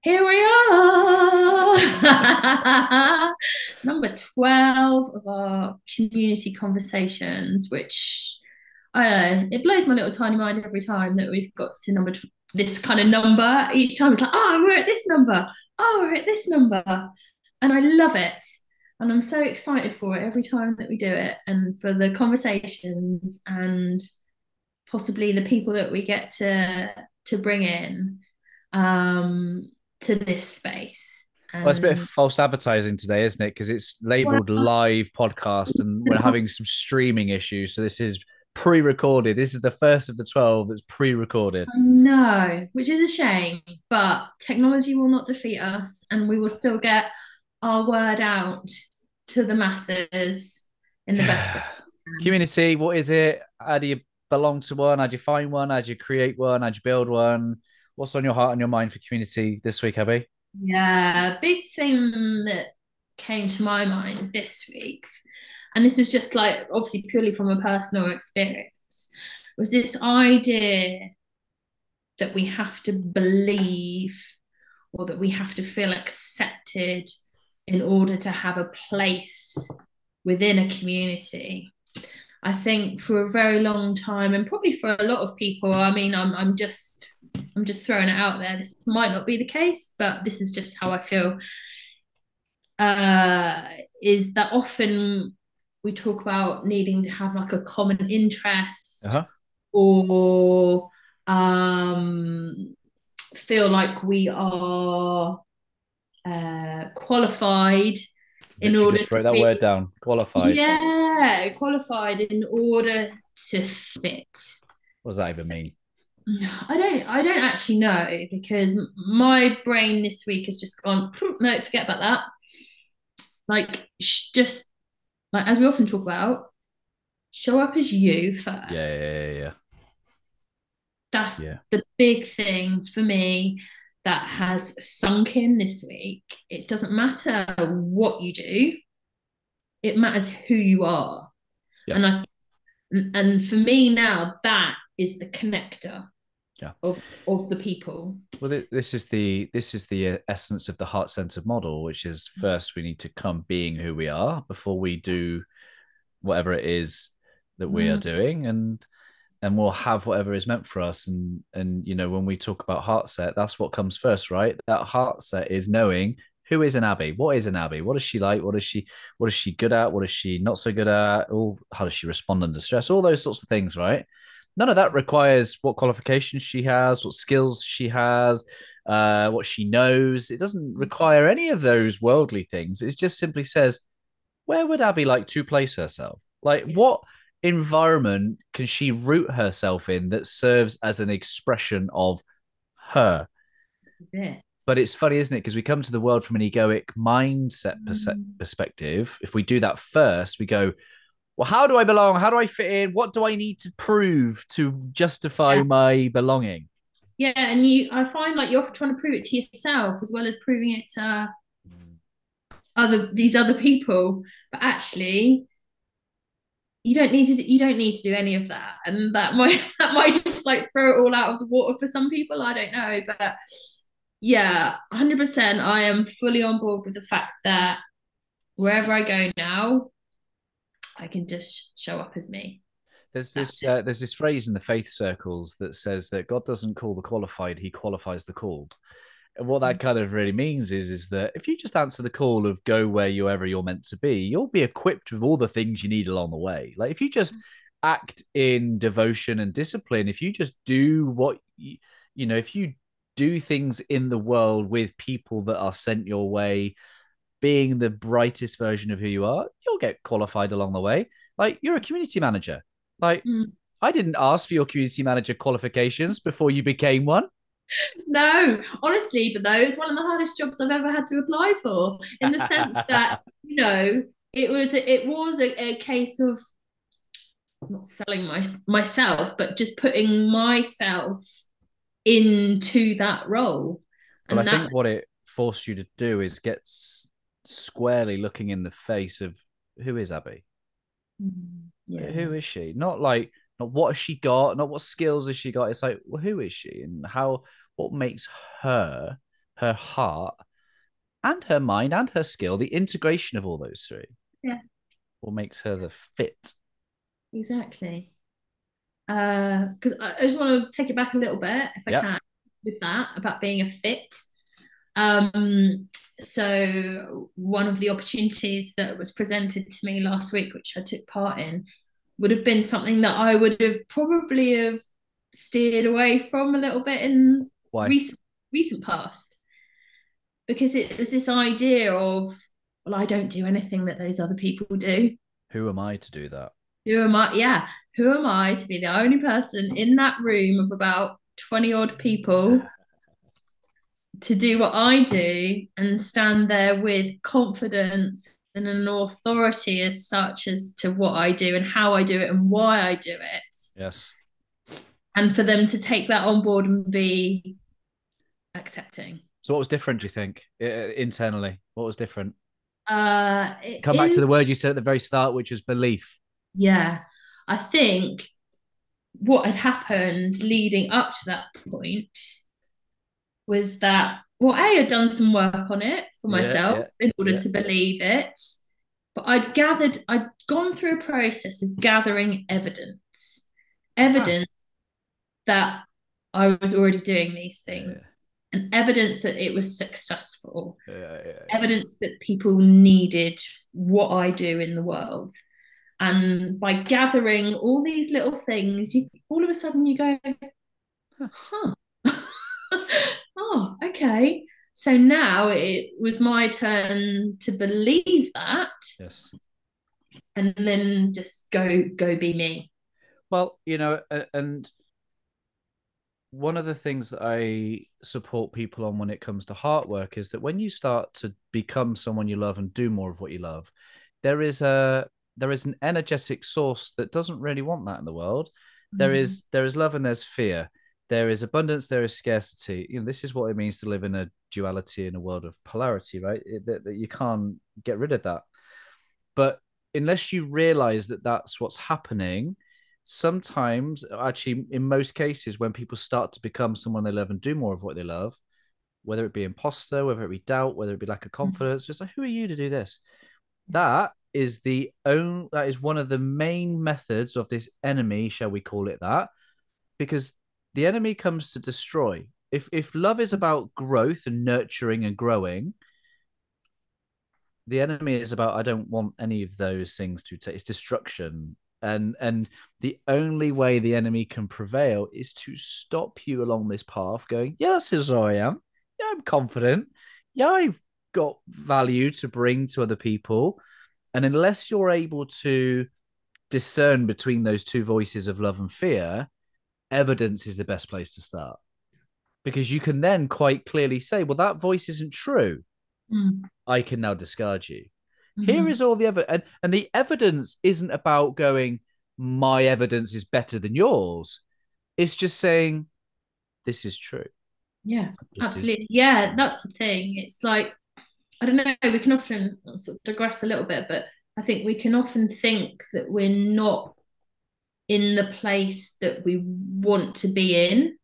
Here we are. Number 12 of our community conversations, which I don't know, it blows my little tiny mind every time that we've got to this kind of number. Each time it's like, oh, we're at this number. Oh, we're at this number. And I love it. And I'm so excited for it every time that we do it and for the conversations and possibly the people that we get to bring in um, to this space. Well, it's a bit of And false advertising today, isn't it? Because it's labeled well, live podcast and we're having some streaming issues. So this is pre-recorded. This is the first of the 12 that's pre-recorded. I know, which is a shame, but technology will not defeat us, and we will still get our word out to the masses in the best way we can. Community, what is it? How do you belong to one? How do you find one? How do you create one? How do you build one? What's on your heart and your mind for community this week, Abby? Yeah, big thing that came to my mind this week, and this was just like obviously purely from a personal experience, was this idea that we have to believe or that we have to feel accepted in order to have a place within a community. I think for a very long time, and probably for a lot of people, I mean, I'm just throwing it out there. This might not be the case, but this is just how I feel. Uh, is that often we talk about needing to have like a common interest Uh-huh. or um, feel like we are qualified in Literally order just to wrote that be, word down. Qualified. yeah, qualified in order to fit. What does that even mean? I don't actually know because my brain this week has just gone, no, forget about that. Like, just like as we often talk about, show up as you Yeah, first. yeah, yeah, yeah. That's Yeah. the big thing for me that has sunk in this week. It doesn't matter what you do, it matters who you are. And Yes. I and for me now, that is the connector Yeah. of the people. Well, this is the essence of the heart-centered model, which is first we need to come being who we are before we do whatever it is that we are Mm, doing, and we'll have whatever is meant for us. And when we talk about heart set, that's what comes first, right? That heart set is knowing who is an Abby, what is an Abby, what is she like, what is she good at, what is she not so good at, all how does she respond under stress, all those sorts of things, right? None of that requires what qualifications she has, what skills she has, what she knows. It doesn't require any of those worldly things. It just simply says, where would Abby like to place herself? Like, yeah, what environment can she root herself in that serves as an expression of her? is it. But it's funny, isn't it? Because we come to the world from an egoic mindset Mm, perspective. If we do that first, we go, well, how do I belong? How do I fit in? What do I need to prove to justify yeah. my belonging? Yeah, and I find like you're trying to prove it to yourself as well as proving it to these other people. But actually, you don't need to do any of that, and that might that might just like throw it all out of the water for some people. I don't know, but yeah, 100%. I am fully on board with the fact that wherever I go now, I can just show up as me. There's That's this it. uh, there's this phrase in the faith circles that says that God doesn't call the qualified; He qualifies the called. And what that kind of really means is that if you just answer the call of go wherever you're meant to be, you'll be equipped with all the things you need along the way. Like if you just act in devotion and discipline, if you just do if you do things in the world with people that are sent your way, being the brightest version of who you are, you'll get qualified along the way. Like you're a community manager. Like Mm. I didn't ask for your community manager qualifications before you became one. No, honestly, but though it's one of the hardest jobs I've ever had to apply for, in the sense that it was a case of not selling myself, but just putting myself into that role, Well, I and that think what it forced you to do is get squarely looking in the face of who is Abby? Who yeah. is she? Not what has she got, not what skills has she got. It's like, well, who is she and what makes her her heart, and her mind and her skill, the integration of all those three, Yeah, what makes her the fit. exactly. Because I just want to take it back a little bit, if I Yeah. can, with that about being a fit. Um, so one of the opportunities that was presented to me last week, which I took part in, would have been something that I would have probably have steered away from a little bit in Why? recent past, because it was this idea of, well, I don't do anything that those other people do. Who am I to do that? Who am I? Yeah, who am I to be the only person in that room of about 20 odd people to do what I do and stand there with confidence and an authority as such as to what I do and how I do it and why I do it. Yes. And for them to take that on board and be accepting. So what was different, do you think, internally? What was different? Come back to In the word you said at the very start, which was belief. Yeah, I think what had happened leading up to that point was that, well, I had done some work on it for Yeah, myself yeah, in order yeah. to believe it. But I'd gone through a process of gathering Ah, evidence that I was already doing these yeah, things, and evidence that it was successful, yeah. evidence that people needed what I do in the world. And by gathering all these little things, you all of a sudden you go, huh, oh, okay. So now it was my turn to believe that, Yes. and then just go be me. Well, and one of the things that I support people on when it comes to heart work is that when you start to become someone you love and do more of what you love, there is a there is an energetic source that doesn't really want that in the world. Mm. There is love and there's fear. There is abundance, there is scarcity. This is what it means to live in a duality in a world of polarity, right? That you can't get rid of that. But unless you realize that that's what's happening, sometimes, actually, in most cases, when people start to become someone they love and do more of what they love, whether it be imposter, whether it be doubt, whether it be lack of confidence, it's like, who are you to do this? That is one of the main methods of this enemy, shall we call it that? Because the enemy comes to destroy. If love is about growth and nurturing and growing, the enemy is about, I don't want any of those things to take. It's destruction. And the only way the enemy can prevail is to stop you along this path going, yeah, this is who I am. Yeah, I'm confident. Yeah, I've got value to bring to other people. And unless you're able to discern between those two voices of love and fear, evidence is the best place to start. Because you can then quite clearly say, well, that voice isn't true. Mm. I can now discard you. Here Mm-hmm. is all the evidence. And the evidence isn't about going, my evidence is better than yours. It's just saying, this is true. Yeah, This is, absolutely. Yeah, that's the thing. It's like, I don't know, we can often sort of digress a little bit, but I think we can often think that we're not in the place that we want to be in,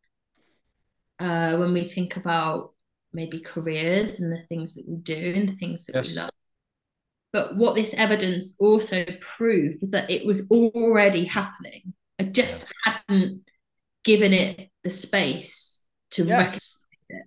when we think about maybe careers and the things that we do and the things that we yes, love. But what this evidence also proved was that it was already happening. I yeah. just hadn't given it the space to recognize Yes. it.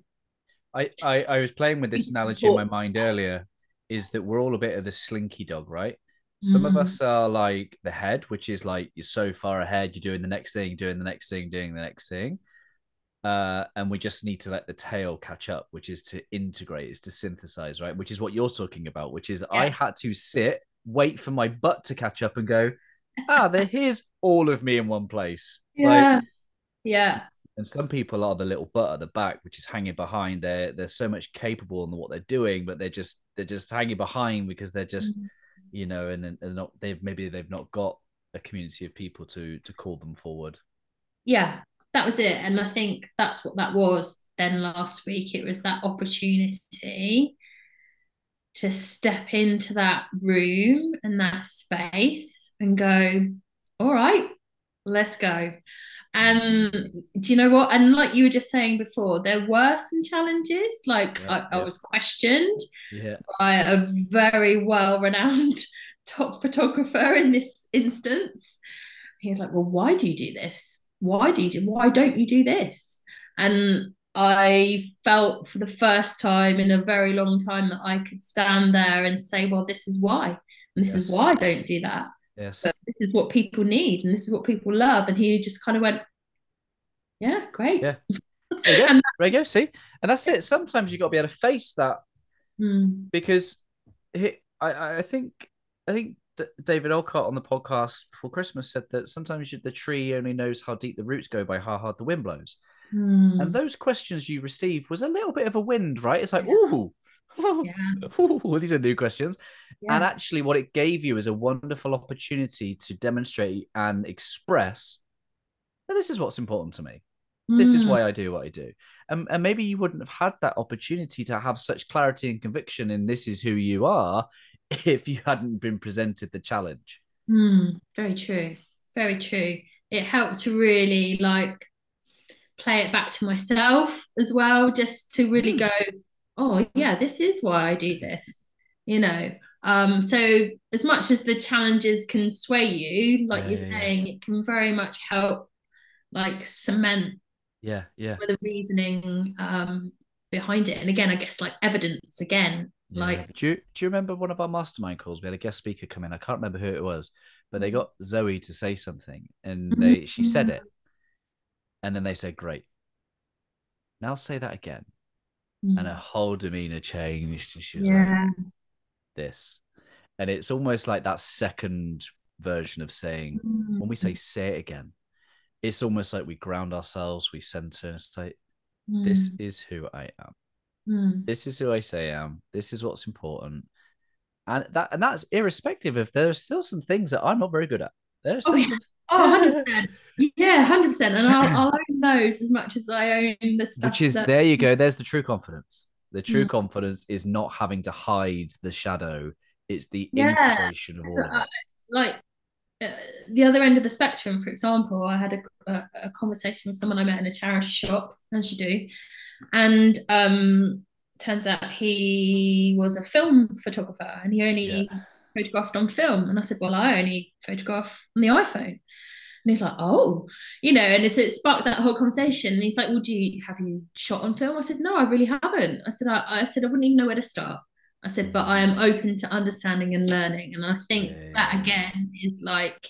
I was playing with this analogy in my mind earlier, is that we're all a bit of the slinky dog, right? Some of Mm, us are like the head, which is like you're so far ahead, you're doing the next thing, doing the next thing, doing the next thing. And we just need to let the tail catch up, which is to integrate, is to synthesize, right? Which is what you're talking about, which is I yeah, had to sit, wait for my butt to catch up and go, here's all of me in one place. Like, yeah, yeah. and some people are the little butt at the back, which is hanging behind. They're so much capable in what they're doing, but they're just hanging behind because they're just, Mm. and not they've not got a community of people to call them forward. Yeah, that was it. And I think that's what that was then last week. It was that opportunity to step into that room and that space and go, all right, let's go. And do you know what? And like you were just saying before, there were some challenges. Like Yeah, I yeah, was questioned yeah. by a very well-renowned top photographer in this instance. He's like, "Well, why do you do this? Why don't you do this?" And I felt for the first time in a very long time that I could stand there and say, "Well, this is why, and this is Yes, why I don't do that. yes. But this is what people need, and this is what people love." And he just kind of went, "Yeah, great." Yeah. There you go. And There you go. See, and that's it. Sometimes you got to be able to face that mm, because I think David Olcott on the podcast before Christmas said that sometimes the tree only knows how deep the roots go by how hard the wind blows. And mm, those questions you received was a little bit of a wind, right? It's like, ooh, yeah, ooh, these are new questions. And yeah, actually, what it gave you is a wonderful opportunity to demonstrate and express that this is what's important to me. This is mm, why I do what I do. And maybe you wouldn't have had that opportunity to have such clarity and conviction in this is who you are if you hadn't been presented the challenge. very true, very true. It helped to really like play it back to myself as well, just to really Mm. go, oh yeah, this is why I do this, you know. So as much as the challenges can sway you, like Yeah, you're yeah, yeah. saying, it can very much help like cement Yeah, yeah. some of the reasoning behind it. And again, I guess like evidence again, Yeah. like But do you remember one of our mastermind calls? We had a guest speaker come in. I can't remember who it was, but they got Zoe to say something and she said mm, it. And then they said, great. Now say that again. And her mm, whole demeanor changed. And she was like, yeah, this. And it's almost like that second version of saying, when we mm, say it again, it's almost like we ground ourselves, we center and say, this mm, is who I am. mm. This is who I say I am. This is what's important. And that's irrespective if there are still some things that I'm not very good at. There are Oh still yeah. some Oh, 100%. Yeah, 100%. And I'll own those as much as I own the which stuff is that there you go. There's the true confidence. The true mm, confidence is not having to hide the shadow. It's the yeah. integration of So, all of it. like uh, the other end of the spectrum, for example, I had a conversation with someone I met in a charity shop, as you do, and turns out he was a film photographer and he Yeah. only photographed on film. And I said, well, I only photograph on the iPhone. And he's like, oh, and it sparked that whole conversation. And he's like, well, have you shot on film? I said, no, I really haven't. I said, I wouldn't even know where to start. I said, but I am Mm. open to understanding and learning. And I think Yeah, that yeah, yeah. again is like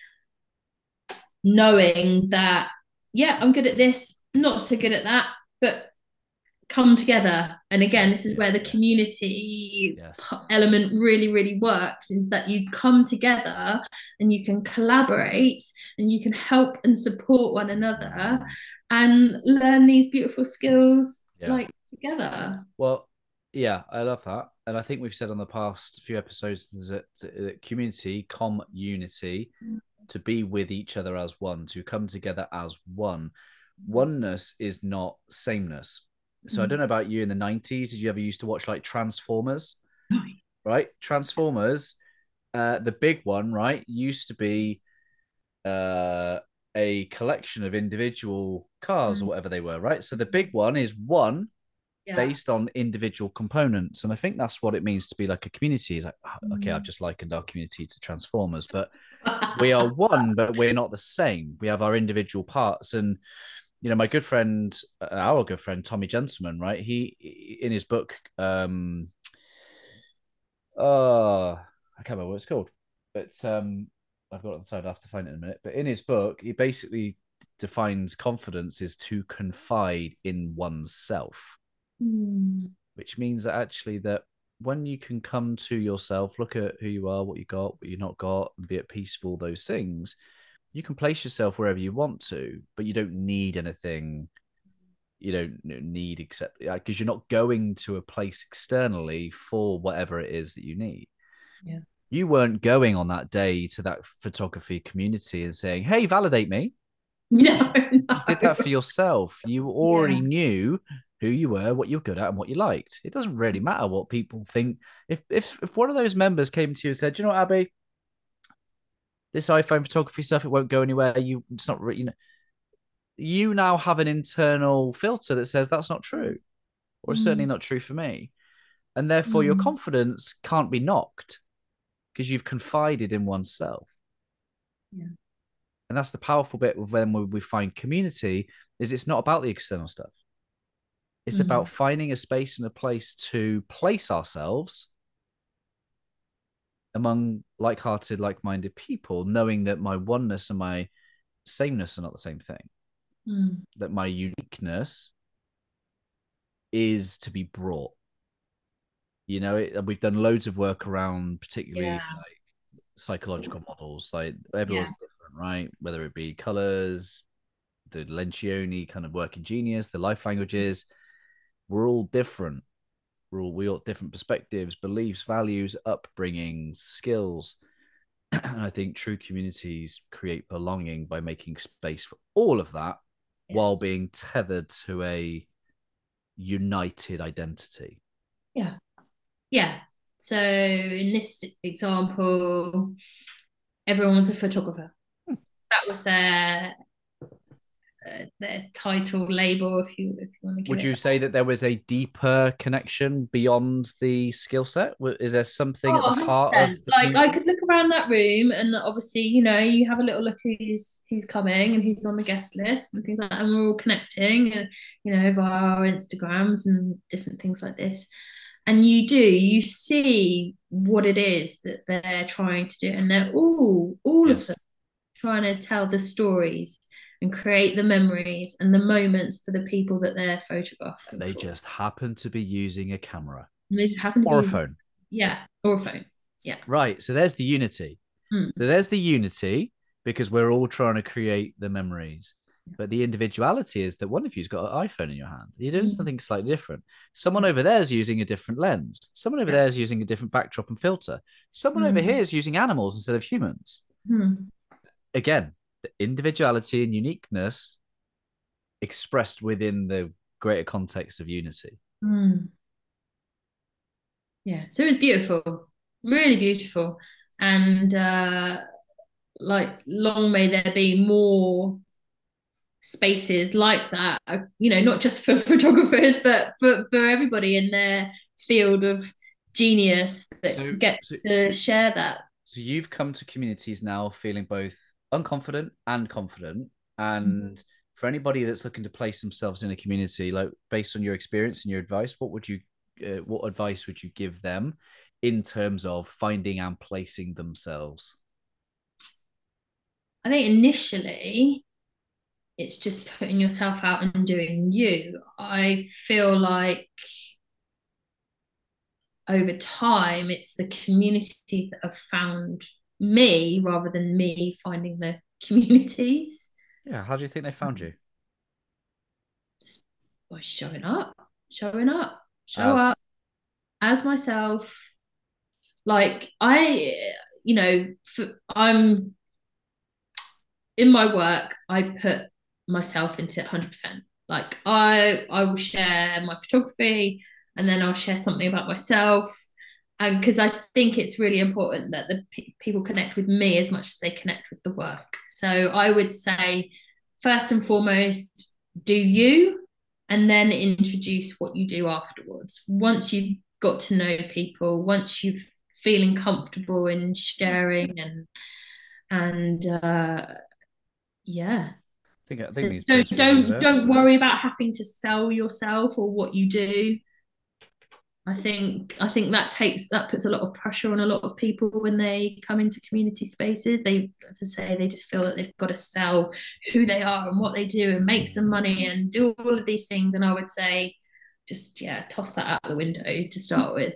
knowing that, yeah, I'm good at this, not so good at that, but come together. And again, Yeah, this is yeah, where the yeah. community Yes. element really, really works, is that you come together and you can collaborate and you can help and support one another Mm. and learn these beautiful skills Yeah. like together. Well, yeah, I love that. And I think we've said on the past few episodes that community, unity, to be with each other as one, to come together as one. Oneness is not sameness. So I don't know about you in the 90s. Did you ever used to watch like Transformers? Right? Transformers, the big one, right, used to be uh, a collection of individual cars or whatever they were, right? So the big one is one Yeah. based on individual components. And I think that's what it means to be like a community. Is like, okay, I've just likened our community to Transformers, but we are one, but we're not the same. We have our individual parts. And, my good friend, our good friend, Tommy Gentleman, right? In his book, I can't remember what it's called, but I've got it on the side. I have to find it in a minute. But in his book, he basically defines confidence is to confide in oneself, Mm, which means that actually that when you can come to yourself, look at who you are, what you got, what you not got, and be at peace with all those things, you can place yourself wherever you want to, but you don't need anything. You don't need except because you're not going to a place externally for whatever it is that you need. yeah. You weren't going on that day to that photography community and saying, hey, validate me. No, You did that for yourself. You yeah. already knew who you were, what you're good at, and what you liked. It doesn't really matter what people think. If one of those members came to you and said, you know what, Abby, this iPhone photography stuff, it won't go anywhere. It's not really, you now have an internal filter that says that's not true, or it's certainly Mm. not true for me. And therefore, your Mm. confidence can't be knocked because you've confided in oneself. Yeah. And that's the powerful bit of when we find community is it's not about the external stuff. It's about Mm. finding a space and a place to place ourselves among like-hearted, like-minded people, knowing that my oneness and my sameness are not the same thing. Mm. That my uniqueness is to be brought. We've done loads of work around, particularly Yeah. like psychological models. Like Yeah. everyone's different, right? Whether it be colors, the Lencioni kind of working genius, the life languages, we're all different. We all different perspectives, beliefs, values, upbringings, skills. And I think true communities create belonging by making space for all of that while Yes. being tethered to a united identity. Yeah. Yeah. So in this example, everyone was a photographer. That was their title label, if you want to give Would it you that. say that there was a deeper connection beyond the skill set? Is there something at Oh, the heart of 100%. the Like I community? could look around that room and obviously, you have a little look who's coming and who's on the guest list and things like that. And we're all connecting and via our Instagrams and different things like this. And you see what it is that they're trying to do. And they're all of them Yes. trying to tell the stories and create the memories and the moments for the people that they're And photographing they for. just happen to be using a camera And they just happen to or a be, phone. yeah, or a phone. Yeah. Right. So there's the unity. Mm. So there's the unity because we're all trying to create the memories. But the individuality is that one of you's got an iPhone in your hand. You're doing Mm. something slightly different. Someone over there is using a different lens. Someone over Yeah. there is using a different backdrop and filter. Someone over here Mm. is using animals instead of humans. Mm. Again, the individuality and uniqueness expressed within the greater context of unity. Mm. Yeah. So it was beautiful, really beautiful. And like, long may there be more spaces like that, not just for photographers, but for everybody in their field of genius that So, get so, to share that. so you've come to communities now feeling both unconfident and confident. And for anybody that's looking to place themselves in a community, like based on your experience and your advice, what advice would you give them in terms of finding and placing themselves? I think initially it's just putting yourself out and doing you. I feel like over time, it's the communities that have found me rather than me finding the communities. Yeah, how do you think they found you? Just by show As up as myself. Like I'm in my work. I put myself into it 100%. Like I will share my photography, and then I'll share something about myself, and because I think it's really important that the people connect with me as much as they connect with the work. So I would say, first and foremost, do you, and then introduce what you do afterwards. Once you've got to know people, once you've feeling comfortable in sharing and yeah. I think So these don't principles are don't don't universal. worry about having to sell yourself or what you do. I think that puts a lot of pressure on a lot of people when they come into community spaces. They, as I say, they just feel that they've got to sell who they are and what they do and make some money and do all of these things. And I would say, just toss that out the window to start with.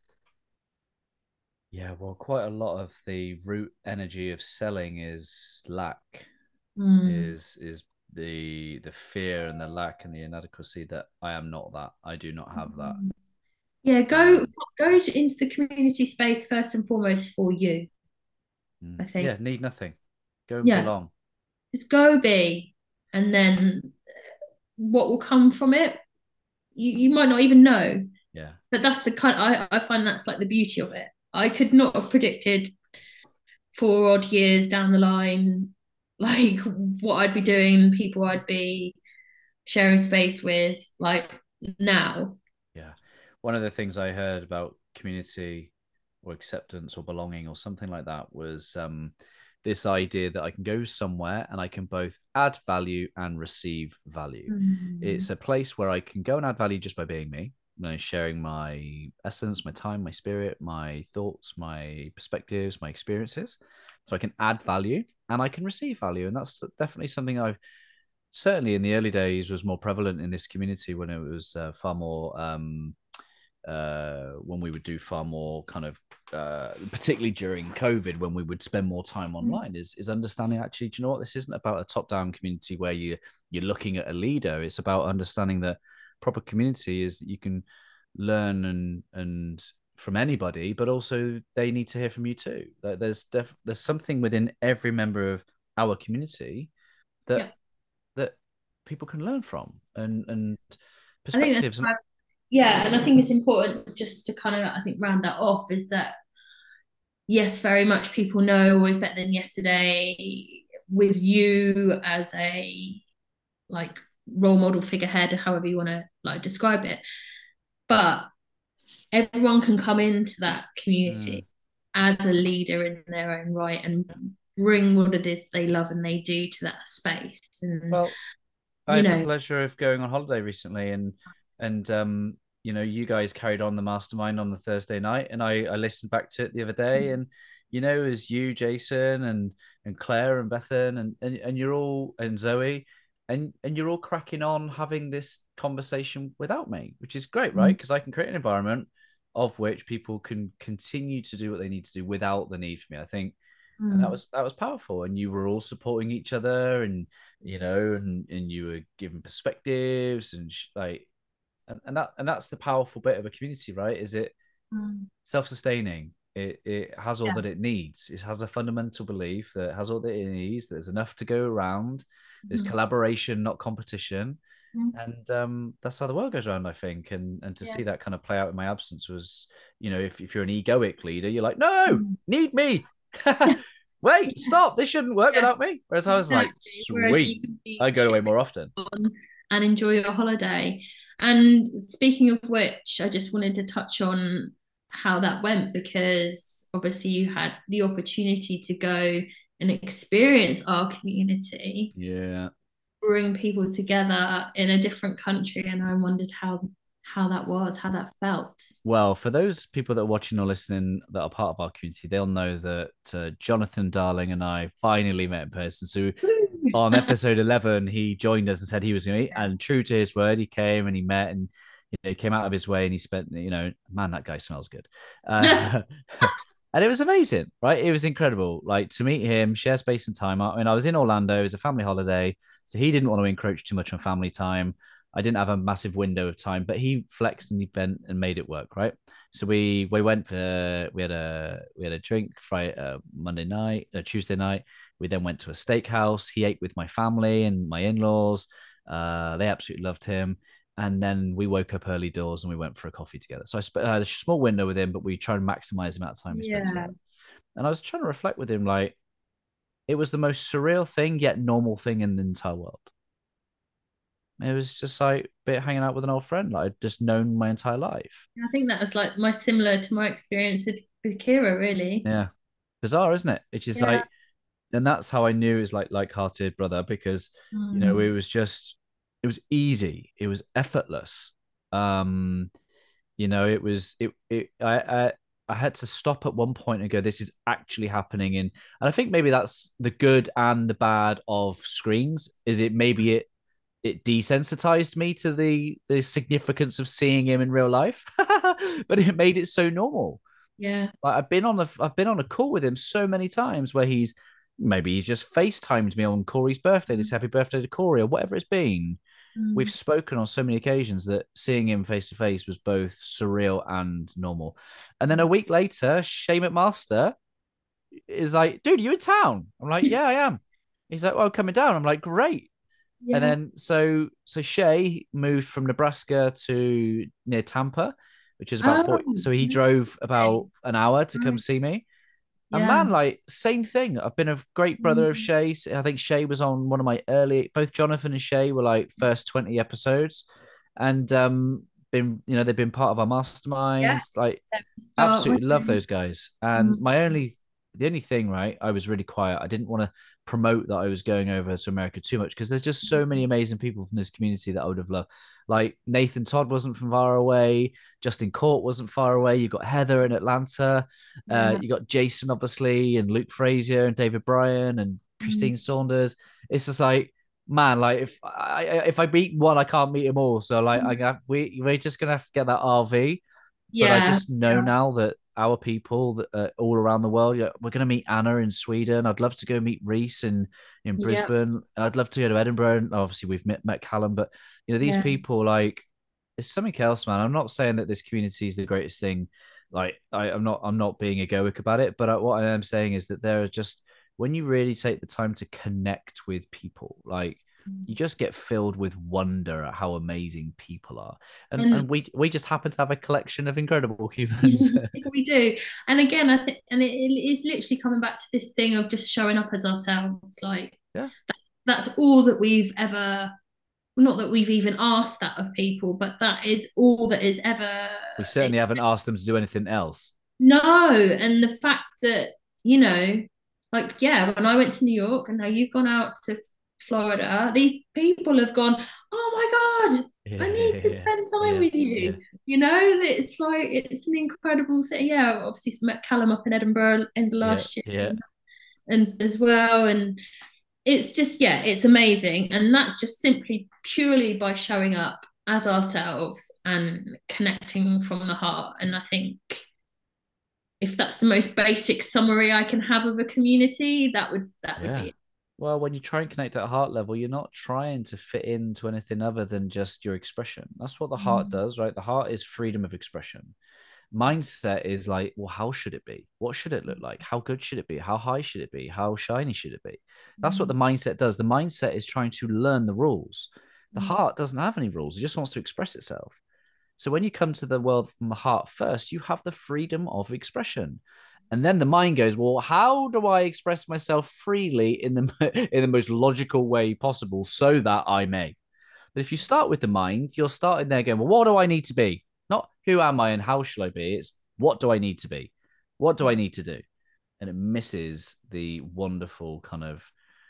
Yeah, well, quite a lot of the root energy of selling is lack, Mm. is the fear and the lack and the inadequacy that I am not that. I do not have that. Yeah, go And into the community space first and foremost for you. I think. yeah, need nothing. Go and Yeah, belong. just go be, and then what will come from it, you might not even know. Yeah. But that's the kind I find that's like the beauty of it. I could not have predicted 4 odd years down the line, like what I'd be doing, people I'd be sharing space with, like now. Yeah. One of the things I heard about community or acceptance or belonging or something like that was this idea that I can go somewhere and I can both add value and receive value. Mm. It's a place where I can go and add value just by being me, sharing my essence, my time, my spirit, my thoughts, my perspectives, my experiences. So I can add value and I can receive value. And that's definitely something I've certainly in the early days was more prevalent in this community when it was far more when we would do far more kind of particularly during COVID when we would spend more time online is understanding actually, do you know what, this isn't about a top-down community where you're looking at a leader. It's about understanding that proper community is that you can learn and from anybody, but also they need to hear from you too. Like there's something within every member of our community that Yeah, that people can learn from and I think perspectives. And yeah, and I think it's important just to kind of, I think, round that off is that yes, very much people know always better than yesterday with you as a like role model figurehead, however you want to like describe it. But everyone can come into that mm, community as a leader in their own right and bring what it is they love and they do to that space. And well, I you had the know, pleasure of going on holiday recently, and you guys carried on the mastermind on the Thursday night, and I listened back to it the other day, and as you, Jason, and Claire and Bethan, and you're all and Zoe, and you're all cracking on having this conversation without me, which is great, right? Because I can create an environment of which people can continue to do what they need to do without the need for me. I think and that was powerful, and you were all supporting each other, and and you were giving perspectives and like and that's the powerful bit of a community, right? Is it self-sustaining? It has all yeah, that it needs. It has a fundamental belief that it has all that it needs, that there's enough to go around. There's collaboration, not competition. And that's how the world goes around, I think. And to yeah. see that kind of play out in my absence was, if you're an egoic leader, you're like, no, need me. Wait, stop. This shouldn't work Yeah, without me. Whereas I was like, exactly. Whereas you sweet. can be I go away more often. on and enjoy your holiday. And speaking of which, I just wanted to touch on how that went because obviously you had the opportunity to go and experience our community, Yeah. bring people together in a different country, and I wondered how that was, how that felt. Well, for those people that are watching or listening that are part of our community, they'll know that Jonathan Darling and I finally met in person. So on episode 11, he joined us and said he was going to meet. And true to his word, he came and he met and he came out of his way and he spent, man, that guy smells good. And it was amazing, right? It was incredible. Like to meet him, share space and time. I mean, I was in Orlando, it was a family holiday. So he didn't want to encroach too much on family time. I didn't have a massive window of time, but he flexed and he bent and made it work, right? So we went for we had a drink Friday, Monday night, Tuesday night. We then went to a steakhouse. He ate with my family and my in-laws. They absolutely loved him. And then we woke up early doors and we went for a coffee together. So I had a small window with him, but we tried to maximize the amount of time we spent Yeah. together. And I was trying to reflect with him, like it was the most surreal thing yet normal thing in the entire world. It was just like a bit hanging out with an old friend, like I'd just known my entire life. I think that was like my similar to my experience with Kira, really. Yeah, bizarre, isn't it? It's just Yeah. like, and that's how I knew it was like-hearted brother because Mm. it was easy, it was effortless. Um, it was it I had to stop at one point and go, this is actually happening and I think maybe that's the good and the bad of screens, is it maybe it desensitized me to the significance of seeing him in real life, but it made it so normal. Yeah. Like I've been on a call with him so many times where he's just FaceTimed me on Corey's birthday, this happy birthday to Corey, or whatever it's been. We've Mm. spoken on so many occasions that seeing him face to face was both surreal and normal. And then a week later, Shay McMaster is like, dude, are you in town? I'm like, yeah, I am. He's like, well, coming down. I'm like, great. And Yeah. then so Shay moved from Nebraska to near Tampa, which is about Oh, 40. So he drove okay. about an hour to come Right. see me. And Yeah. man, like same thing. I've been a great brother of Mm. Shay. I think Shay was on one of my early. Both Jonathan and Shay were like first 20 episodes, and been they've been part of our Yeah. masterminds. Like Let me start with absolutely love those guys. And mm. the only thing, right, I was really quiet. I didn't want to promote that I was going over to America too much because there's just so many amazing people from this community that I would have loved. Like Nathan Todd wasn't from far away. Justin Court wasn't far away. You got Heather in Atlanta. Yeah. You got Jason, obviously, and Luke Frazier and David Bryan and Mm. Christine Saunders. It's just like, man, like if I beat one, I can't meet them all. So like we're just gonna have to get that RV. But I Yeah. just know now that our people that all around the world, yeah, we're gonna meet Anna in Sweden. I'd love to go meet Reese in Yeah. Brisbane. I'd love to go to Edinburgh. And obviously, we've met Callum, but these Yeah. people like it's something else, man. I'm not saying that this community is the greatest thing. Like I'm not being egoic about it, but what I am saying is that there are just when you really take the time to connect with people, like you just get filled with wonder at how amazing people are, and And we just happen to have a collection of incredible humans. we do. And again, I think, and it is literally coming back to this thing of just showing up as ourselves. Like Yeah, that's all that we've ever, not that we've even asked that of people, but that is all that is ever. we certainly haven't asked them to do anything else. No. And the fact that, you know, like, yeah, when I went to New York and now you've gone out to Florida, these people have gone, oh my God, I need to Yeah, spend time yeah, with yeah, you. You know, it's like, it's an incredible thing. Yeah, obviously met Callum up in Edinburgh end of yeah, last year yeah, and as well. And it's just, yeah, it's amazing. And that's just simply purely by showing up as ourselves and connecting from the heart. And I think if that's the most basic summary I can have of a community, that would be yeah. it. Well, when you try and connect at a heart level, you're not trying to fit into anything other than just your expression. That's what the heart Mm. does, right? The heart is freedom of expression. Mindset is like, well, how should it be? What should it look like? How good should it be? How high should it be? How shiny should it be? That's what the mindset does. The mindset is trying to learn the rules. The Mm. heart doesn't have any rules, it just wants to express itself. So when you come to the world from the heart first, you have the freedom of expression. And then the mind goes, well, how do I express myself freely in the in the most logical way possible so that I may? But if you start with the mind, you're starting there going, well, what do I need to be? Not who am I and how shall I be? It's what do I need to be? What do I need to do? And it misses the wonderful kind of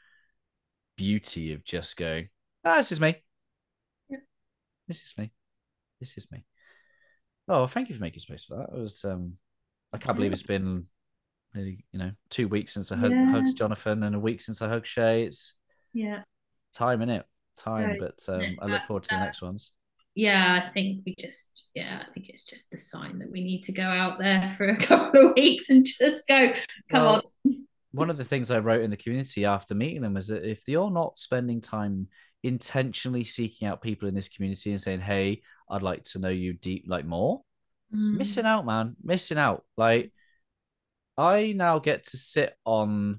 beauty of just going, this is me. Yeah. This is me. This is me. Oh, thank you for making space for that. It was I can't believe it's been nearly 2 weeks since I Yeah. hugged Jonathan and a week since I hugged Shay. It's Yeah. time in it, time. Right. But I look forward to the next ones. Yeah, I think I think it's just the sign that we need to go out there for a couple of weeks and just go, come on. Well, one of the things I wrote in the community after meeting them was that if you're not spending time intentionally seeking out people in this community and saying, "Hey, I'd like to know you deep, like more," Mm. missing out, man, missing out. Like I now get to sit on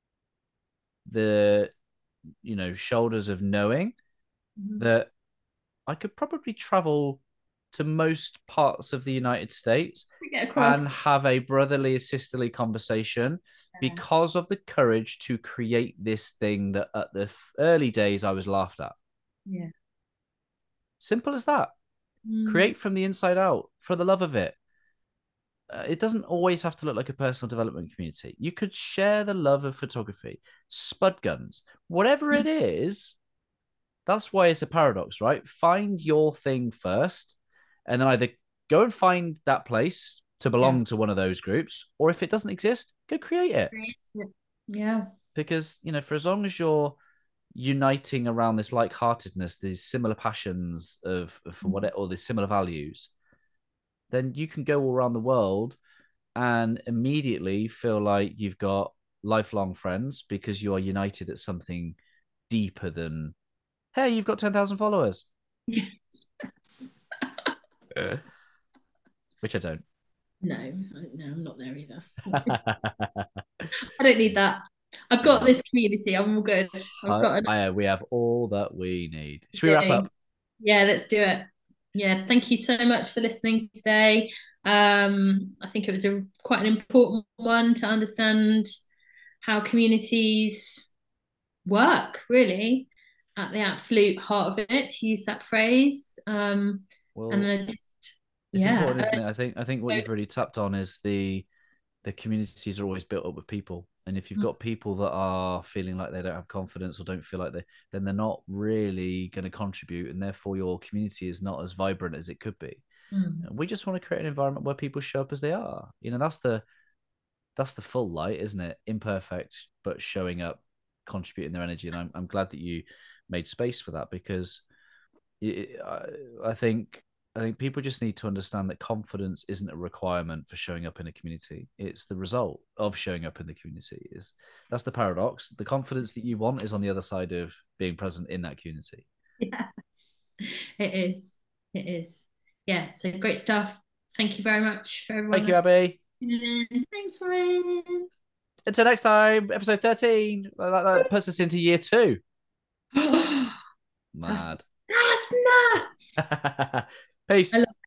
the shoulders of knowing Mm. that I could probably travel to most parts of the United States We get and across. have a brotherly, sisterly conversation Yeah. because of the courage to create this thing that at the early days I was laughed at. Yeah. Simple as that. Mm. Create from the inside out for the love of it. It doesn't always have to look like a personal development community. You could share the love of photography, spud guns, whatever it is. That's why it's a paradox, right? Find your thing first, and then either go and find that place to Yeah. belong to one of those groups, or if it doesn't exist, go create it. Yeah. Because, for as long as you're uniting around this like-heartedness, these similar passions for what or these similar values, then you can go all around the world and immediately feel like you've got lifelong friends because you are united at something deeper than, hey, you've got 10,000 followers. Yes. Which I don't. No, no, I'm not there either. I don't need that. I've got No. this community. I'm all good. I've got We have all that we need. Should we wrap enough. up? Yeah, let's do it. Yeah, thank you so much for listening today. I think it was a quite an important one to understand how communities work, really, at the absolute heart of it, to use that phrase. And Well, then just, it's yeah, important, isn't it? I think what you've really tapped on is the communities are always built up with people. And if you've got people that are feeling like they don't have confidence or don't feel like then they're not really going to contribute. And therefore your community is not as vibrant as it could be. mm, And we just want to create an environment where people show up as they are. That's the full light, isn't it? Imperfect, but showing up, contributing their energy. And I'm glad that you made space for that because I think people just need to understand that confidence isn't a requirement for showing up in a community. It's the result of showing up in the community. Is That's the paradox. The confidence that you want is on the other side of being present in that community. yes, it is. It is. Yeah, so great stuff. Thank you very much for everyone Thank you, that's Abby. tuning in. Thanks, Ryan. Until next time, episode 13. That puts us into year 2. that's Mad. that's nuts. Peace. I love